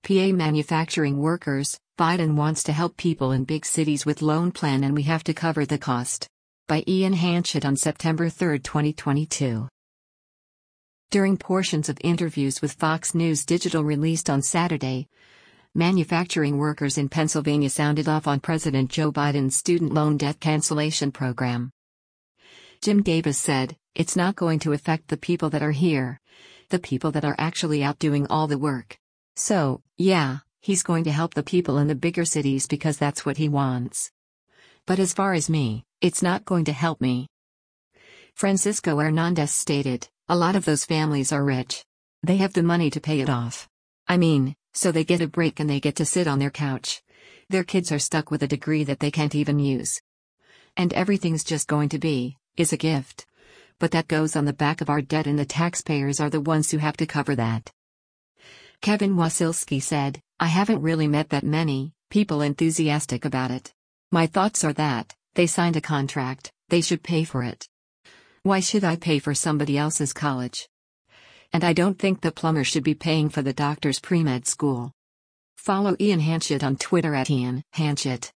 PA manufacturing workers, Biden wants to help people in big cities with loan plan and we have to cover the cost. By Ian Hanchett on September 3, 2022. During portions of interviews with Fox News Digital released on Saturday, manufacturing workers in Pennsylvania sounded off on President Joe Biden's student loan debt cancellation program. Jim Davis said, "It's not going to affect the people that are here, the people that are actually out doing all the work. So, yeah, he's going to help the people in the bigger cities because that's what he wants. But as far as me, it's not going to help me." Francisco Hernandez stated, "A lot of those families are rich. They have the money to pay it off. I mean, so they get a break and they get to sit on their couch. Their kids are stuck with a degree that they can't even use. And everything's just going to is a gift. But that goes on the back of our debt and the taxpayers are the ones who have to cover that." Kevin Wasilski said, "I haven't really met that many people enthusiastic about it. My thoughts are that, they signed a contract, they should pay for it. Why should I pay for somebody else's college? And I don't think the plumber should be paying for the doctor's pre-med school." Follow Ian Hanchett on Twitter @Ian Hanchett.